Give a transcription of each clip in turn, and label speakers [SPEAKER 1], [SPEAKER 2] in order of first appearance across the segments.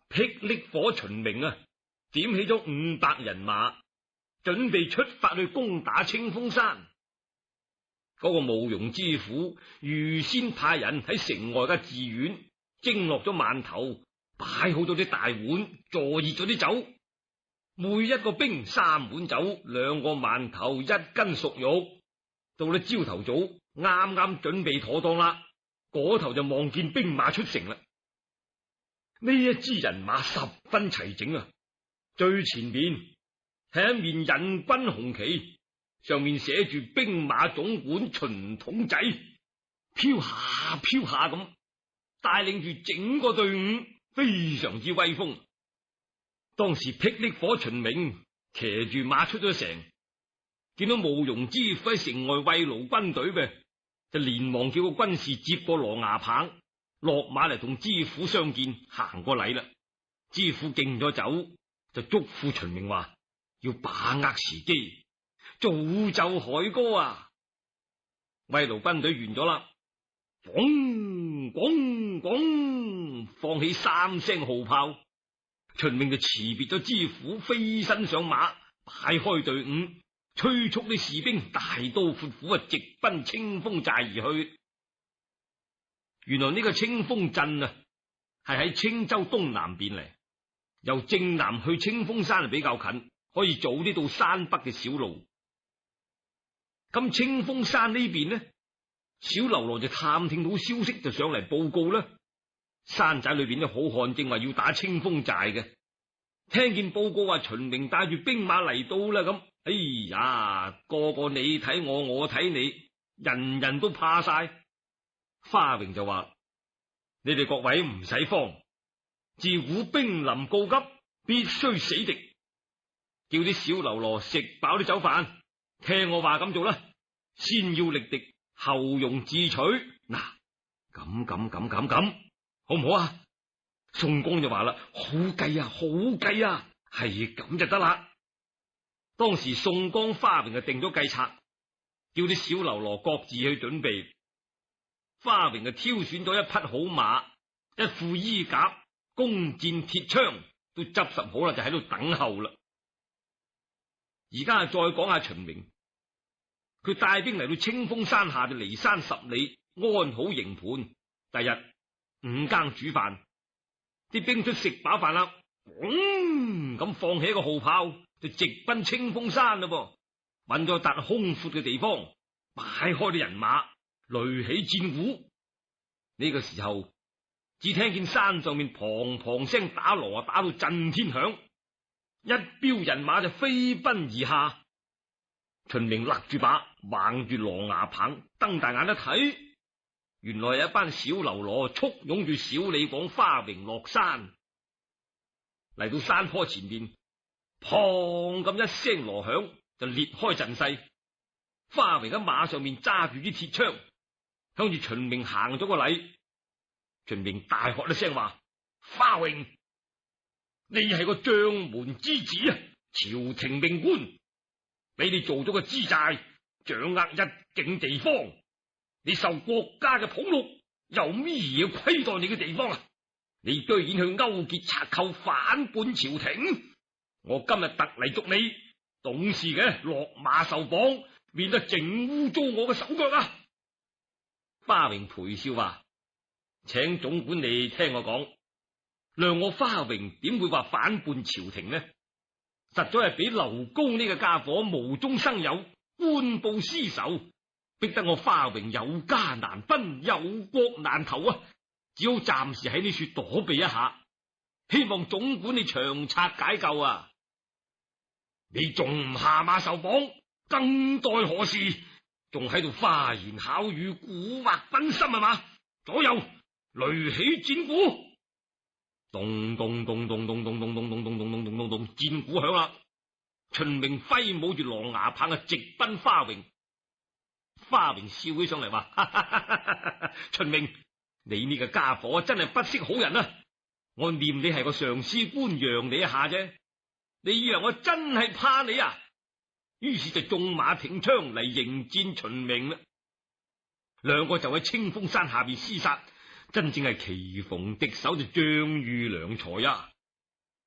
[SPEAKER 1] 霹靂火秦明啊，點起咗500人馬，準備出發去攻打清風山。嗰個慕容知府預先派人喺城外嘅寺院蒸落咗饅頭，擺好咗啲大碗，坐熱咗啲酒。每一個兵3碗酒，2個饅頭，1斤熟肉。到咗朝頭早，啱啱準備妥當啦，嗰頭就望見兵馬出城啦。呢一支人馬十分齊整啊！最前面係一面引軍紅旗，上面寫住兵馬總管秦統制，飄下飄下咁，帶領住整個隊伍，非常之威風。當時霹靂火秦明騎住馬出咗城，見到慕容知府喺城外慰勞軍隊嘅，就連忙叫個軍士接過羅牙棒，落馬嚟同知府相見，行過禮啦。知府敬咗酒，就囑咐秦明話要把握時機，造就凱歌啊！慰勞軍隊完咗啦，咣咣咣，放起3聲號炮。秦明就辭別咗知府，飛身上馬，擺開隊伍，催促啲士兵大刀闊斧直奔清風寨而去。原來呢個清風鎮啊，係喺青州東南邊嚟，由正南去清風山係比較近，可以早啲到山北嘅小路。咁清風山呢邊呢，小嘍囉就探聽到消息，就上嚟報告啦。山仔裏邊啲好漢正話要打清風寨嘅，聽見報告話秦明帶住兵馬嚟到啦，咁哎呀，個個你睇我，我睇你，人人都怕晒。花榮就話：你哋各位唔使慌，自古兵臨告急，必須死敵，叫啲小嘍囉食飽啲酒飯，聽我話咁做啦，先要力敵，後容自取。嗱，咁好唔好啊？宋江就話啦：好計啊，好計啊，係咁就得啦。當時宋江、花榮就定咗計策，叫啲小嘍囉各自去準備。花榮就挑選咗一匹好馬，一副衣甲，弓箭鐵槍都執拾好啦，就喺度等候啦。而家再講下秦明，佢帶兵嚟到清風山下，就離山10里，安好營盤。第日5更煮飯，啲兵卒食飽飯啦，咁放起一個號炮，就直奔清風山啦噃。揾咗笪空闊嘅地方，擺開啲人馬，擂起戰鼓。呢個時候，只聽見山上面砰砰聲打鑼，打到震天響，一彪人馬就飛奔而下。秦明勒住把，橫住羅牙棒，瞪大眼一睇，原來有一班小嘍囉簇擁住小李廣、花榮落山。嚟到山坡前面，砰咁一聲鑼響，就裂開陣勢。花榮喺馬上面揸住啲鐵槍，向住秦明行咗個禮。秦明大喝一聲話：花榮，你係個將門之子啊，朝廷命官，俾你做咗個支寨，掌握一境地方，你受國家嘅俸祿，有咩嘢虧待你嘅地方啊？你居然去勾結賊寇，反叛朝廷！我今日特嚟捉你，懂事嘅落馬受綁，免得整污糟我嘅手腳啊！花榮陪笑話：請總管你聽我講，量我花榮點會話反叛朝廷呢？實在係俾劉高呢個家伙無中生有，官報私仇，逼得我花榮有家難分，有國難投啊！只好暫時喺呢處躲避一下，希望總管你長策解救啊！你仲唔下馬受綁，更待何時？仲喺度花言巧語，蠱惑賓心係嘛？左右擂起戰鼓，咚咚咚咚咚咚咚咚咚咚咚咚咚咚咚，戰鼓響啦！秦明揮舞住狼牙棒啊，直奔花榮。花榮笑起上嚟話：哈哈哈哈，秦明，你呢個家伙真係不識好人啊！我念你係個上司官，讓你一下啫，你以為我真係怕你啊？於是就縱馬挺槍嚟迎戰秦明啦。兩個就喺清風山下邊廝殺，真正係棋逢敵手，就將遇良才啊！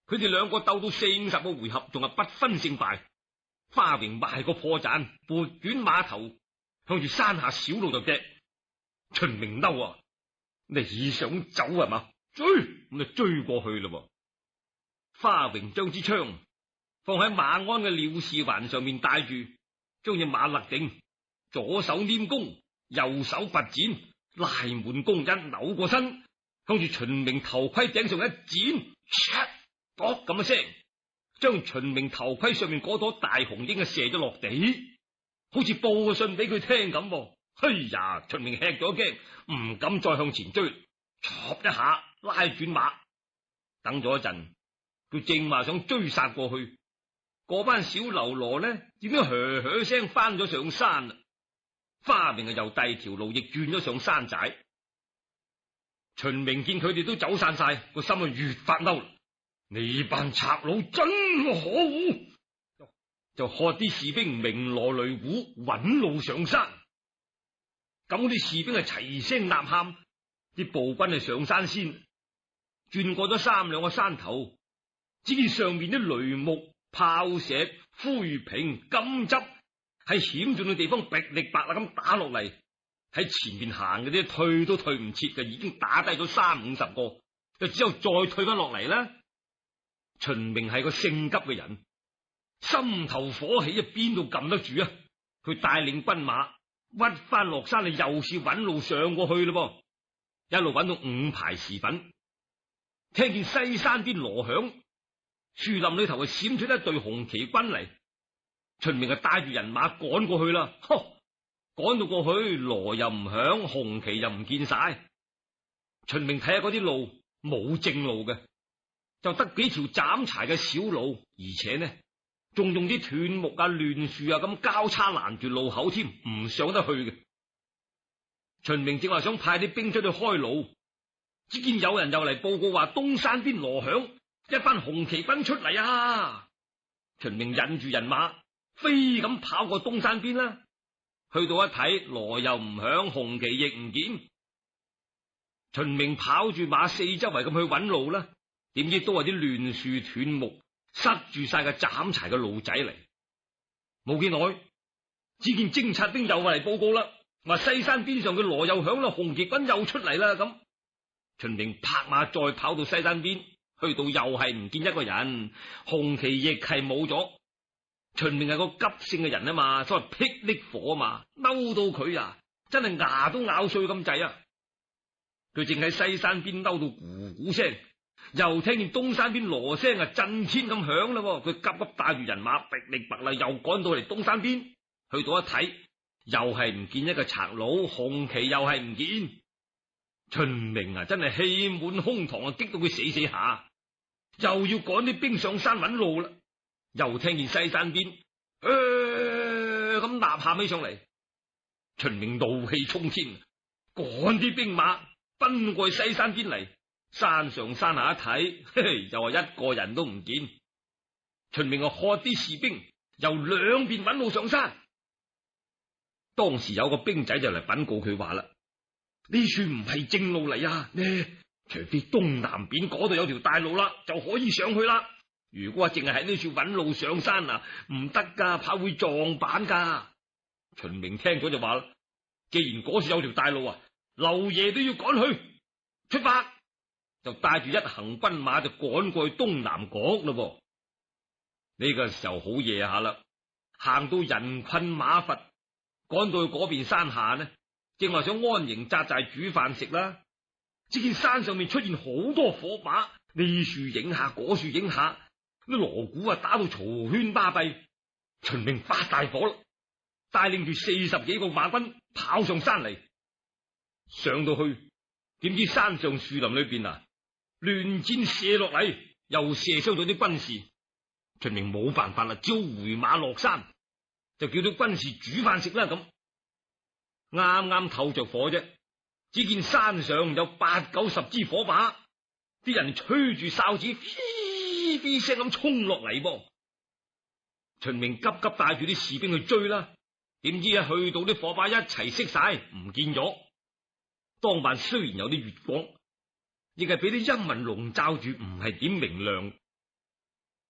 [SPEAKER 1] 佢哋兩個鬥到40個回合，仲係不分勝敗。花榮賣個破綻，撥捲馬頭向住山下小路就踢。秦明嬲啊！你想走係嘛？追咁就追過去咯。花榮將支槍放喺馬鞍嘅廖氏環上面帶住，將隻馬勒定，左手拈弓，右手拔箭，拉滿弓一扭過身，向住秦明頭盔頂上一箭，啵咁一聲，將秦明頭盔上面嗰朵大紅纓射咗落地，好似報個信俾佢聽咁。哎呀！秦明吃咗驚，唔敢再向前追，唰一下拉轉馬，等咗一陣，佢正話想追殺過去，嗰班小流羅呢，點樣噓噓聲翻咗上山啦？花榮又第二條路亦轉咗上山寨。秦明見佢哋都走散晒，個心啊越發嬲。你班賊佬真可惡，就喝啲士兵鳴鑼擂鼓，揾路上山。咁啲士兵係齊聲吶喊，啲步軍係上山先，轉過咗3兩個山頭，只見上面啲雷木、炮石、灰瓶、金汁喺險峻嘅地方，噼里啪啦咁打落嚟。喺前面行嘅啲退都退唔切嘅，已經打低咗30-50個，就只有再退翻落嚟啦。秦明係個性急嘅人，心頭火起啊，邊度撳得住啊？佢帶領軍馬屈翻落山，又是揾路上過去咯噃，一路揾到5排時分，聽見西山邊鑼響，樹林裏頭係閃出一隊紅旗軍嚟。秦明係帶住人馬趕過去啦，趕到過去，鑼又唔響，紅旗又唔見晒。秦明睇下嗰啲路冇正路嘅，就得幾條斬柴嘅小路，而且呢仲用啲斷木啊、亂樹啊咁交叉攔住路口添，唔上得去嘅。秦明正話想派啲兵出去開路，只見有人又嚟報告話東山邊鑼響，一班紅旗軍出嚟啊！秦明引住人馬飛咁跑過東山邊啦，去到一睇，鑼又唔響，紅旗亦唔見。秦明跑住馬四周圍咁去揾路啦，點知都係啲亂樹斷木塞住晒個斬柴嘅路仔嚟。冇幾耐，只見偵察兵又嚟報告啦，話西山邊上嘅鑼又響啦，紅旗軍又出嚟啦。咁秦明拍馬再跑到西山邊，去到又係唔見一個人，紅旗亦係冇咗。秦明係個急性嘅人啊嘛，所謂霹靂火啊嘛，嬲到佢啊，真係牙都咬碎咁滯啊！佢正喺西山邊嬲到咕咕聲，又聽見東山邊鑼聲啊震天咁響啦，佢急急帶住人馬，噼里啪啦又趕到嚟東山邊，去到一睇，又係唔見一個賊佬，紅旗又係唔見。秦明啊，真係氣滿胸膛啊，激到佢死死下，又要趕啲兵上山揾路啦。又聽見西山邊咁吶喊起上嚟，秦明怒氣沖天，趕啲兵馬奔過去西山邊嚟。山上山下一睇，又係一個人都唔見。秦明喝啲士兵由兩邊揾路上山。當時有個兵仔就嚟稟告佢話啦：呢處唔係正路嚟啊！呢除非東南邊嗰度有條大路啦，就可以上去啦。如果淨係喺呢處揾路上山啊，唔得噶，怕會撞板噶。秦明聽咗就話啦：既然嗰處有條大路啊，劉爺都要趕去，出發！就帶住一行軍馬就趕過去東南角咯。呢個時候好夜下啦，行到人困馬乏，趕到去嗰邊山下呢，正話想安營紮寨煮飯食啦。只見山上面出現好多火把，呢樹影下，嗰樹影下，啲鑼鼓啊打到嘈喧巴閉。秦明發大火啦，帶領住40幾個馬軍跑上山嚟。上到去，點知山上樹林裏邊啊，亂箭射落嚟，又射傷咗啲軍士。秦明冇辦法啦，只好回馬落山，就叫啲軍士煮飯食啦。咁啱啱透着火啫，只見山上有80-90支火把，啲人吹住哨子，飛飛聲咁衝落嚟噃。秦明急急帶住啲士兵去追啦，點知一去到啲火把一齊熄晒，唔見咗。當晚雖然有啲月光，亦係俾啲陰雲籠罩住，唔係點明亮。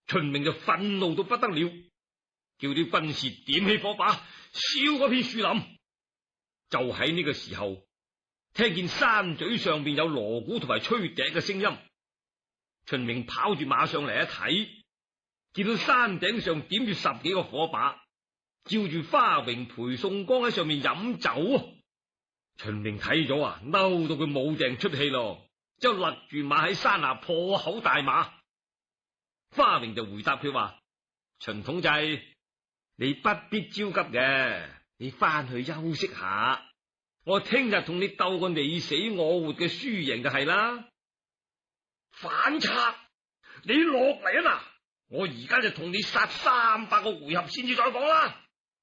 [SPEAKER 1] 秦明就憤怒到不得了，叫啲軍士點起火把，燒嗰片樹林。就喺呢個時候，聽見山嘴上邊有鑼鼓同埋吹笛嘅聲音。秦明跑住馬上嚟一睇，見到山頂上點住10幾個火把，照住花榮陪宋江喺上面飲酒。秦明睇咗啊，嬲到佢冇定出氣咯，之後勒住馬喺山下破口大罵。花榮就回答佢話：秦統制，你不必焦急嘅，你翻去休息下，我聽日同你鬥個你死我活嘅輸贏就係啦。反賊，你落嚟啊嗱！我而家就同你殺300個回合先至再講啦。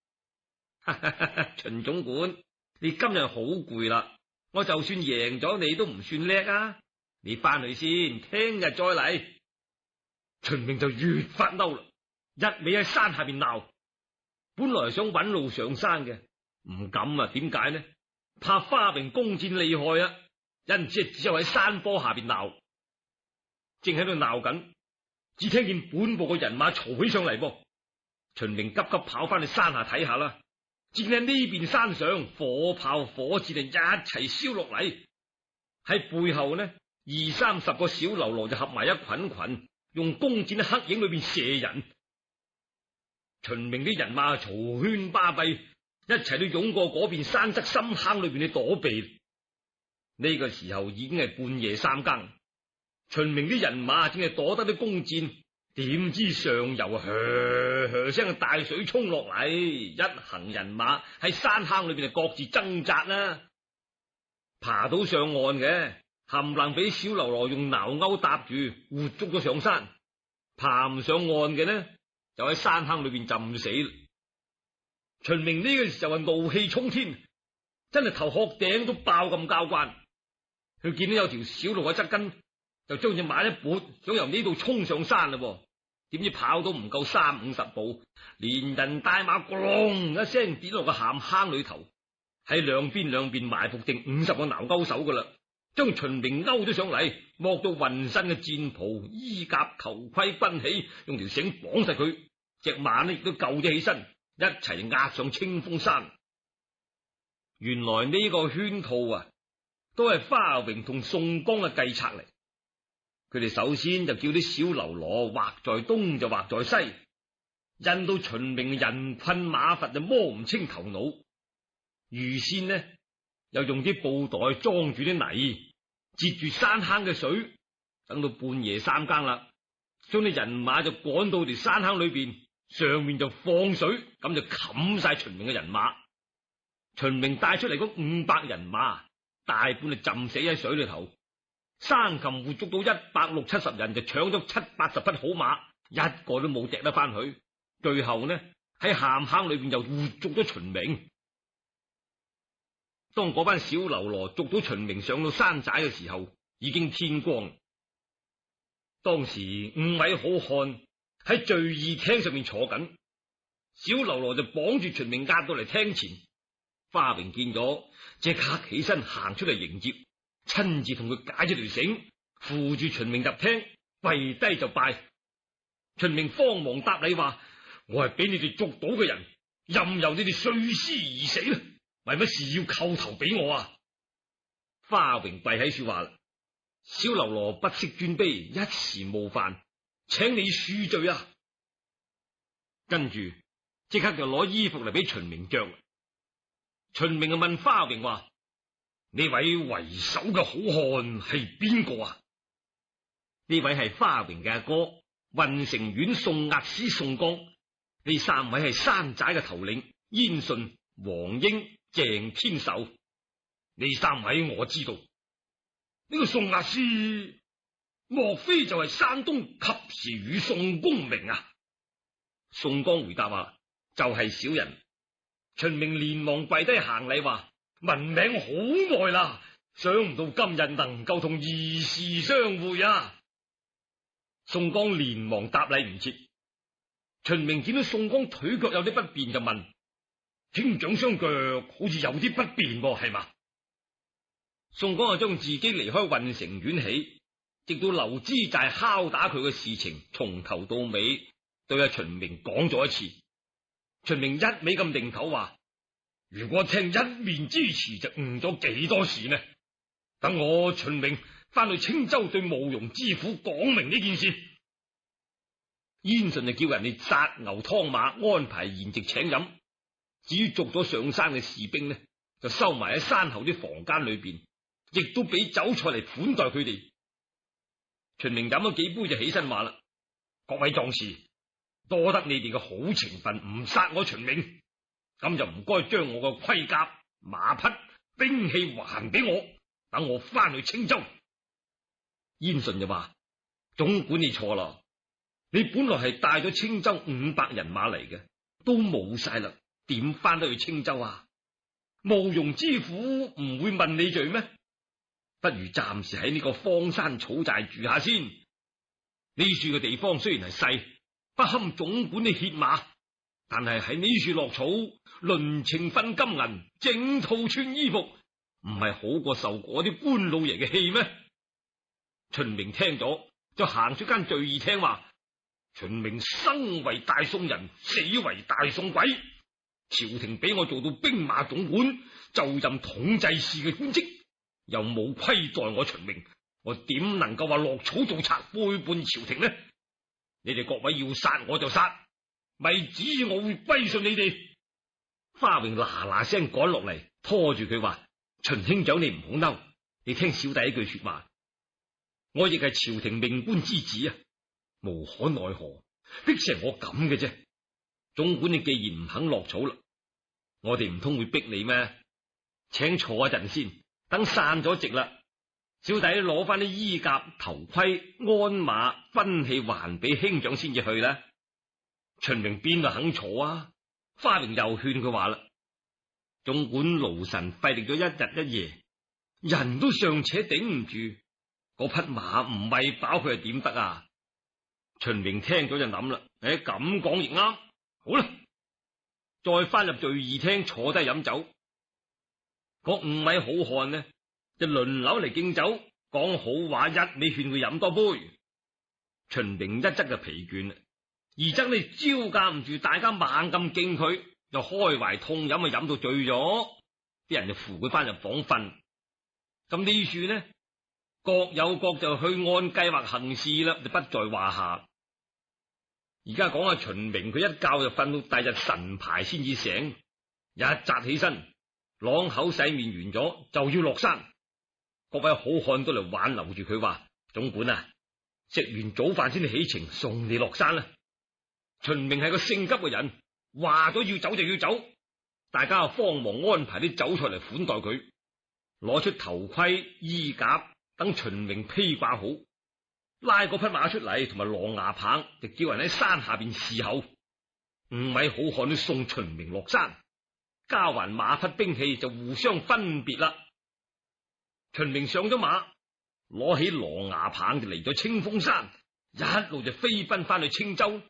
[SPEAKER 1] 秦總管，你今日好攰啦，我就算贏咗你都唔算叻啊！你翻去先，聽日再嚟。秦明就越發嬲啦，一味喺山下邊鬧。本來想搵路上山嘅，唔敢啊！點解呢？怕花榮弓箭厲害啊！因此只有喺山坡下邊鬧。正喺度鬧緊，只聽見本部嘅人馬嘈起上嚟噃。秦明急急跑翻去山下睇下啦，只見喺呢邊山上火炮火箭就一齊燒落嚟，喺背後呢20-30個小嘍囉就合埋一群，用弓箭喺黑影裏邊射人。秦明啲人馬嘈喧巴閉，一齊都湧過嗰邊山側深坑裏邊去躲避。呢個時候已經係半夜3更。秦明啲人馬正係躲得啲弓箭，點知上游噓聲大水沖落嚟，一行人馬喺山坑裏邊就各自掙扎啦。爬到上岸嘅，冚唪唥俾小嘍囉用撓鈎搭住，活捉咗上山；爬唔上岸嘅呢，就喺山坑裏邊浸死。秦明呢個時候係怒氣沖天，真係頭殼頂都爆咁交關。佢見到有條小路喺側跟，就將隻馬一撥，想由呢度衝上山啦。點知跑到唔夠30-50步，連人帶馬咕隆一聲跌落個陷坑裏頭，喺兩邊埋伏定50個撓鈎手噶啦，將秦明勾咗上嚟，剝到渾身嘅戰袍、衣甲、頭盔、軍器，用條繩綁實佢，隻馬呢亦都救咗起身，一齊押上清風山。原來呢個圈套啊，都係花榮同宋江嘅計策嚟。佢哋首先就叫啲小嘍囉畫在東就畫在西，引到秦明人困馬乏就摸唔清頭腦。預先呢又用啲布袋裝住啲泥，截住山坑嘅水，等到半夜3更啦，將啲人馬就趕到條山坑裏邊，上面就放水，咁就冚晒秦明嘅人馬。秦明帶出嚟嗰500人馬，大半就浸死喺水裏頭。生擒活捉到160-170人，就搶咗70-80匹好馬，一個都冇掟得翻去。最後呢喺陷坑裏邊又活捉咗秦明。當嗰班小嘍囉捉到秦明上到山寨嘅時候，已經天光。當時5位好漢喺聚義廳上面坐緊，小嘍囉就綁住秦明押到嚟廳前。花榮見咗，即刻起身行出嚟迎接，親自同佢解咗條繩，扶住秦明入廳，跪低就拜。秦明慌忙答禮話：我係俾你哋捉到嘅人，任由你哋碎屍而死啦，為乜事要叩頭俾我啊？花榮跪喺處話啦：小嘍囉不識尊卑，一時冒犯，請你恕罪啊！跟住即刻就攞衣服嚟俾秦明着。秦明就問花榮話：呢位為首嘅好漢係邊個啊？呢位係花榮嘅阿哥，運城縣宋押司宋江。呢3位係山寨嘅頭領，燕順、黃英、鄭天壽。呢3位我知道。呢個宋押司莫非就係山東及時雨宋公明啊？宋江回答話：就係小人。秦明連忙跪低行禮話：聞名好耐啦，想唔到今日能夠同義士相會啊！宋江連忙答禮唔切。秦明見到宋江腿腳有啲不便，就問：兄長雙腳好似有啲不便喎，係嘛？宋江就將自己離開運城縣起， 直到劉知寨敲打佢嘅事情，從頭到尾對阿秦明講咗一次。秦明一味咁定頭話：如果聽一面之詞，就誤咗幾多事呢？等我秦明翻去青州對慕容知府講明呢件事。燕順就叫人哋殺牛湯馬，安排筵席請飲。至於捉咗上山嘅士兵呢，就收埋喺山後啲房間裏邊，亦都俾酒菜嚟款待佢哋。秦明飲咗幾杯就起身話啦：各位壯士，多得你哋嘅好情分，唔殺我秦明，咁就唔該將我嘅盔甲、馬匹、兵器還俾我，等我翻去青州。燕順就話：總管你錯啦，你本來係帶咗青州500人馬嚟嘅，都冇晒啦，點翻得去青州啊？慕容知府唔會問你罪咩？不如暫時喺呢個荒山草寨住下先。呢處嘅地方雖然係細，不堪總管你歇馬，但係喺呢處落草，輪程分金銀，整套穿衣服，唔係好過受嗰啲官老爺嘅氣咩？秦明聽咗就行出間聚義廳話：秦明生為大宋人，死為大宋鬼。朝廷俾我做到兵馬總管，就任統制使嘅官職，又冇虧待我秦明，我點能夠話落草做賊，背叛朝廷呢？你哋各位要殺我就殺，咪指意我會歸順你哋。花榮嗱嗱聲趕落嚟，拖住佢話：秦兄長你唔好嬲，你聽小弟一句說話，我亦係朝廷命官之子啊，無可奈何，逼成我咁嘅啫。總管你既然唔肯落草啦，我哋唔通會逼你咩？請坐一陣先，等散咗席啦，小弟攞翻啲衣甲、頭盔、鞍馬、軍器還俾兄長先至去啦。秦明邊度肯坐啊？花榮又勸佢話啦：總管勞神費力咗一日一夜，人都尚且頂唔住，嗰匹馬唔餵飽佢係點得啊？秦明聽咗就諗啦，咁講亦啱。好啦，再翻入聚義廳坐低飲酒。嗰5位好漢呢，就輪流嚟敬酒，講好話，一味勸佢飲多杯。秦明一則就疲倦啦，二則呢招架唔住大家猛咁敬佢，就開懷痛飲啊，飲到醉咗，啲人就扶佢翻入房瞓。咁呢處呢，各有各就去按計劃行事啦，就不在話下。而家講下秦明，佢一覺就瞓到第日晨牌先至醒，一扎起身，啷口洗面完咗就要落山。各位好漢都嚟挽留住佢話：總管啊，食完早飯先起程送你落山啦。秦明係個性急嘅人，話咗要走就要走，大家慌忙安排啲酒菜嚟款待佢，攞出頭盔、衣甲等秦明披掛好，拉嗰匹馬出嚟，同埋狼牙棒，就叫人喺山下邊侍候。5位好漢都送秦明落山，交還馬匹兵器就互相分別啦。秦明上咗馬，攞起狼牙棒就嚟咗清風山，一路就飛奔翻去青州。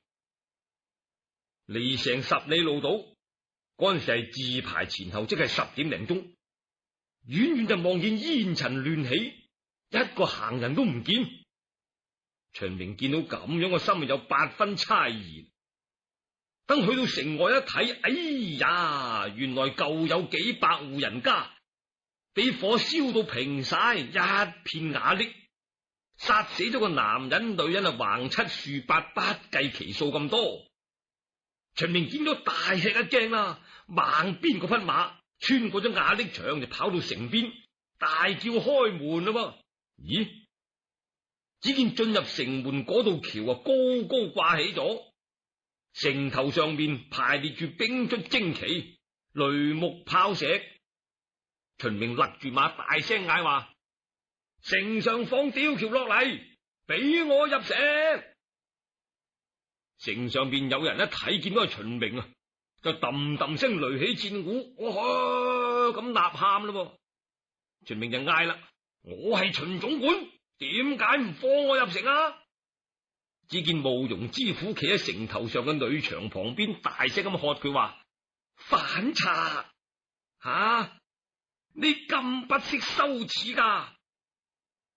[SPEAKER 1] 離成10里路到，嗰陣時係自牌前後，即係10點零鐘。遠遠就望見煙塵亂起，一個行人都唔見。秦明見到咁樣，個心有8分猜疑。等去到城外一睇，哎呀，原來舊有幾百戶人家俾火燒到平晒，一片瓦礫，殺死咗個男人女人啊，橫七豎八，不計其數咁多。秦明見到大吃一驚啦，猛鞭嗰匹馬穿過咗瓦礫牆，就跑到城邊，大叫開門啦。咦？只見進入城門嗰道橋啊，高高掛起咗，城頭上面排列住兵卒旌旗、雷木炮石。秦明勒住馬，大聲嗌話：城上放吊橋落嚟，俾我入城。城上邊有人一睇見到係秦明啊，就揼揼聲擂起戰鼓，咁吶喊啦。秦明就嗌啦：我係秦總管，點解唔放我入城啊？只見慕容知府企喺城頭上嘅女牆旁邊，大聲咁喝佢話：反賊吓！你咁不識羞恥噶！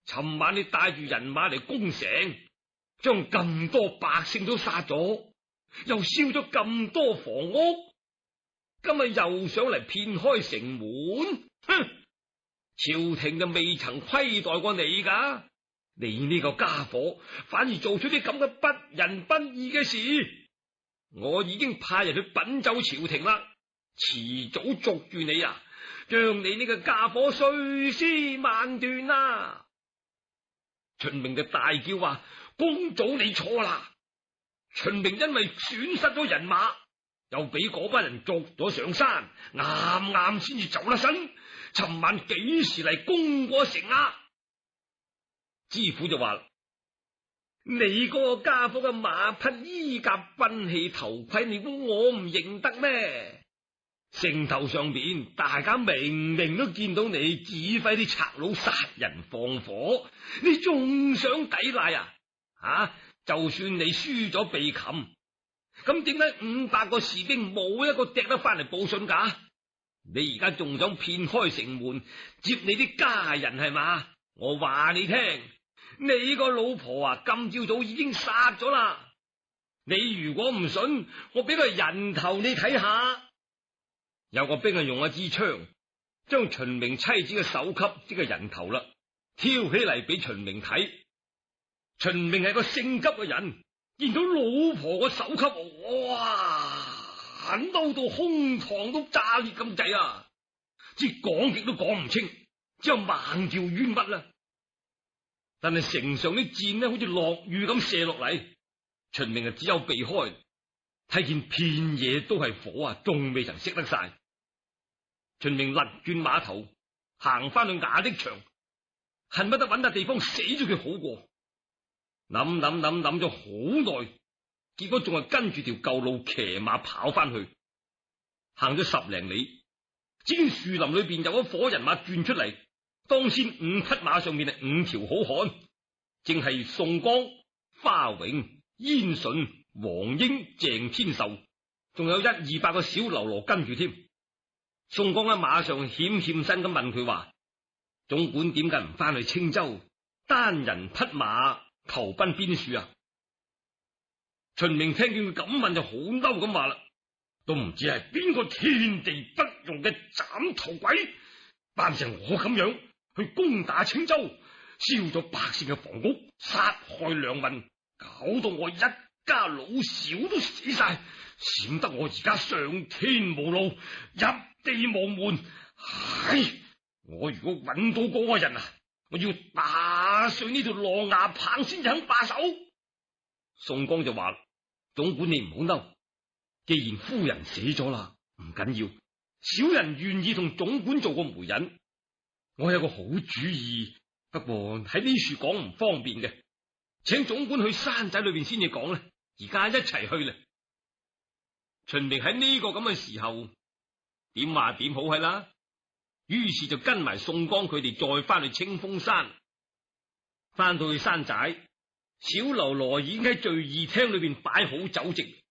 [SPEAKER 1] 尋晚你帶住人馬嚟攻城，將咁多百姓都殺咗，又燒咗咁多房屋，今日又想嚟騙開城門，哼！朝廷就未曾虧待過你噶，你呢個家伙反而做出啲咁嘅不仁不義嘅事，我已經派人去稟奏朝廷啦，遲早捉住你啊，將你呢個家伙碎屍萬段啊！秦明就大叫話：公祖你錯啦！秦明因為損失咗人馬，又俾嗰班人捉咗上山，啱啱先至走得身。尋晚幾時嚟攻過城啊？知府就話：你嗰個家伙嘅馬匹衣甲兵器頭盔，你估我唔認得咩？城頭上面大家明明都見到你指揮啲賊佬殺人放火，你仲想抵賴啊？就算你輸咗被擒，咁點解500個士兵冇一個掟得翻嚟報信噶？你而家仲想騙開城門接你啲家人係嘛？我話你聽，你個老婆啊，今朝早已經殺咗啦。你如果唔信，我俾個人頭你睇下。有個兵啊，用一支槍將秦明妻子嘅首級即係人頭啦，挑起嚟俾秦明睇。秦明係個性急嘅人，見到老婆個首級，哇！嬲到胸膛都炸裂咁滯啊！即講極都講唔清，只有猛叫冤屈啦。但係城上啲箭呢，好似落雨咁射落嚟，秦明啊只有避開。睇見片野都係火啊，仲未曾熄得晒。秦明勒轉馬頭，行翻去瓦礫場，恨不得揾笪地方死咗佢好過。諗咗好耐。結果仲係跟住條舊路騎馬跑翻去，行咗10零里，只見樹林裏邊有一伙人馬轉出嚟，當先5匹馬上面係5條好漢，正係宋江、花榮、燕順、黃英、鄭天壽，仲有100-200個小嘍囉跟住添。宋江喺馬上欠身咁問佢話：總管點解唔翻去青州，單人匹馬投奔邊處啊？秦明聽見佢咁問就好嬲咁話啦，都唔知係邊個天地不容嘅斬頭鬼，扮成我咁樣去攻打青州，燒咗百姓嘅房屋，殺害良民，搞到我一家老小都死晒，閃得我而家上天無路，入地無門。唉，我如果揾到嗰個人啊，我要打碎呢條狼牙棒先肯罷手。宋江就話：總管你唔好嬲，既然夫人死咗啦，唔緊要，小人願意同總管做個媒人。我有個好主意，不過喺呢處講唔方便嘅，請總管去山仔裏邊先至講啦。而家一齊去啦。秦明喺呢個咁嘅時候，點話點好係啦，於是就跟埋宋江佢哋再翻去清風山。翻到去山仔，小嘍囉已經喺聚義廳裏邊擺好酒席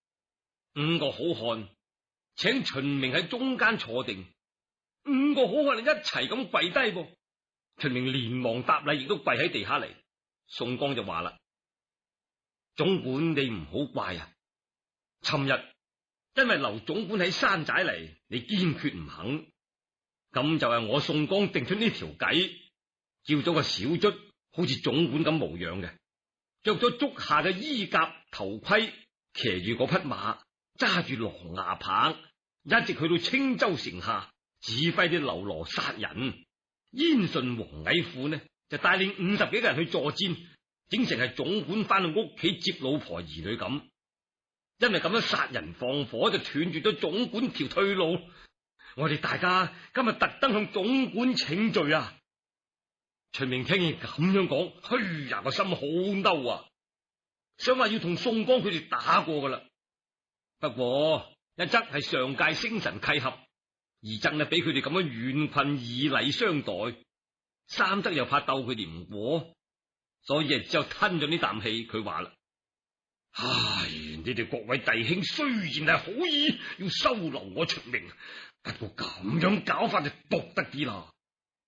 [SPEAKER 1] ，5個好漢請秦明喺中間坐定，5個好漢一齊咁跪低噃。秦明連忙答禮，亦都跪喺地下嚟。宋江就話啦：總管你唔好怪啊，尋日因為劉總管喺山寨嚟，你堅決唔肯，咁就係我宋江定出呢條計，叫咗個小卒好似總管咁模樣嘅，着咗足下嘅衣甲頭盔，騎住嗰匹馬，揸住狼牙棒，一直去到青州城下，指揮啲嘍囉殺人。燕順、黃矮虎呢就帶領50幾個人去作戰，整成係總管翻去屋企接老婆兒女咁。因為咁樣殺人放火，就斷絕咗總管條退路。我哋大家今日特登向總管請罪啊！秦明聽見咁樣講，哎呀，個心好嬲啊，想話要同宋江佢哋打過噶啦。不過一則係上界星辰契合，二則呢俾佢哋咁樣遠困以禮相待，三則又怕鬥佢哋唔過，所以只有吞咗呢啖氣。佢話啦：唉，你哋各位弟兄雖然係好意要收留我秦明，不過咁樣搞法就毒得啲啦。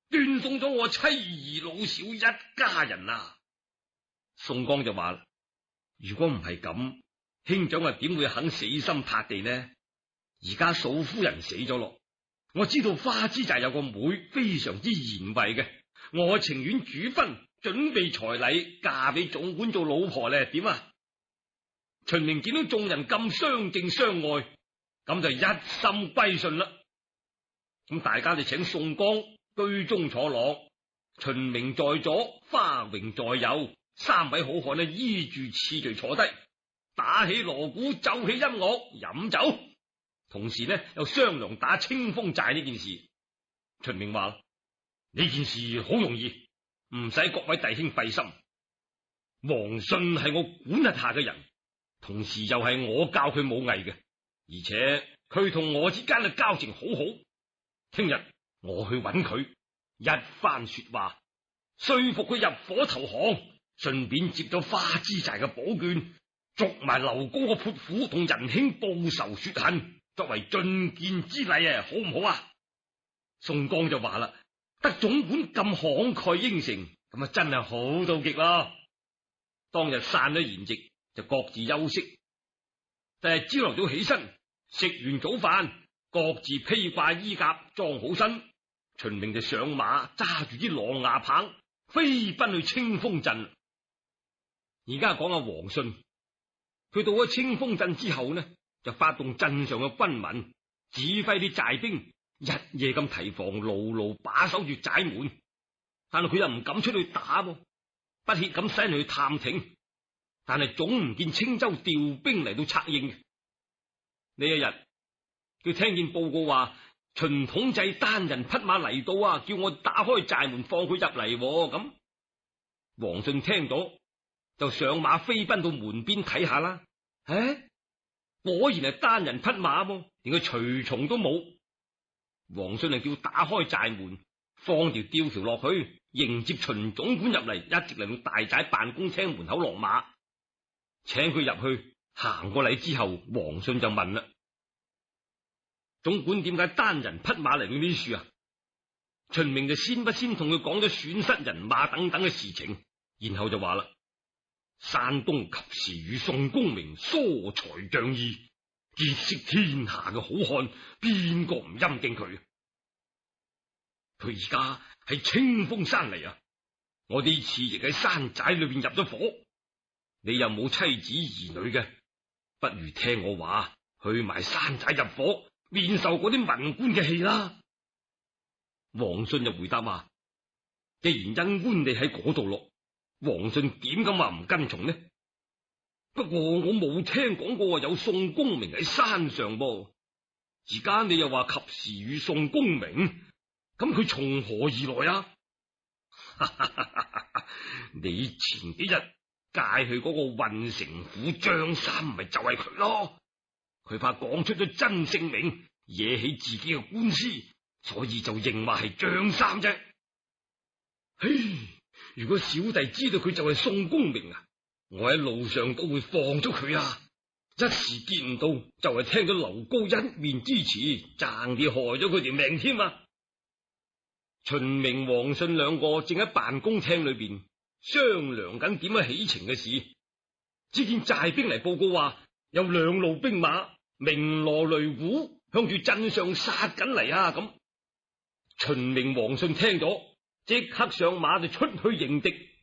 [SPEAKER 1] 斷送咗我妻兒老小一家人啊！宋江就話啦：如果唔係咁，兄長點會肯死心塌地呢？而家嫂夫人死咗咯，我知道花枝寨有個妹非常之賢惠嘅，我情願主婚，準備彩禮嫁俾總管做老婆咧，點啊？秦明見到眾人咁相敬相愛，咁就一心歸順啦。咁大家就請宋江居中坐落，秦明在左，花榮在右，三位好漢呢依住次序坐低，打起鑼鼓，奏起音樂，飲酒，同時呢又商量打清風寨呢件事。秦明話：呢件事好容易，唔使各位弟兄費心。王信係我管轄下嘅人，同時又係我教佢武藝嘅，而且佢同我之間嘅交情好好。聽日我去揾佢，一番說話，說服佢入伙投降，順便接咗花枝寨嘅寶卷，捉埋劉高個潑婦同仁兄報仇雪恨，作為進見之禮啊，好唔好啊？宋江就話啦：得總管咁慷慨應承，咁啊真係好到極咯。當日散咗筵席，就各自休息。但係朝頭早起身，食完早飯，各自披掛衣甲，裝好身。秦明就上馬，揸住啲狼牙棒，飛奔去清風鎮。而家講下王信，佢到咗清風鎮之後呢，就發動鎮上嘅軍民，指揮啲寨兵日夜咁提防，牢牢把守住寨門。但係佢又唔敢出去打，不歇咁使人去探聽。但係總唔見青州調兵嚟到策應嘅。呢一日，佢聽見報告話秦統制單人匹馬嚟到啊，叫我打開寨門放佢入嚟。咁王信聽咗就上馬飛奔到門邊睇下啦。果然係單人匹馬，連個隨從都冇。王信就叫打開寨門，放條吊橋落去迎接秦總管入嚟，一直嚟到大寨辦公廳門口落馬，請佢入去。行過禮之後，王信就問啦：總管點解單人匹馬嚟到呢處啊？秦明就先不先同佢講咗損失人馬等等嘅事情，然後就話啦：山東及時雨宋公明疏財仗義，結識天下嘅好漢，邊個唔欽敬佢？佢而家喺清風山嚟啊！我呢次亦喺山寨裏邊入咗伙。你又冇妻子兒女嘅，不如聽我話，去埋山寨入伙，免受嗰啲文官嘅氣啦。王信就回答話：既然因官你喺嗰度落，王信點敢話唔跟從呢？不過我冇聽講過有宋公明喺山上噃，而家你又話及時雨宋公明，咁佢從何而來啊？你前幾日介去嗰個運城府張三，咪就係佢咯。佢怕講出咗真姓名，惹起自己嘅官司，所以就認話係張三啫。嘿，如果小弟知道佢就係宋公明啊，我喺路上都會放咗佢啊！一時見唔到，就係聽到劉高一面之詞，爭啲害咗佢條命添啊！秦明、王信兩個正喺辦公廳裏邊商量緊點樣起程嘅事，只見寨兵嚟報告話有兩路兵馬鳴鑼擂鼓向住鎮上殺緊嚟啊！咁秦明、王信聽咗，即刻上馬就出去迎敵。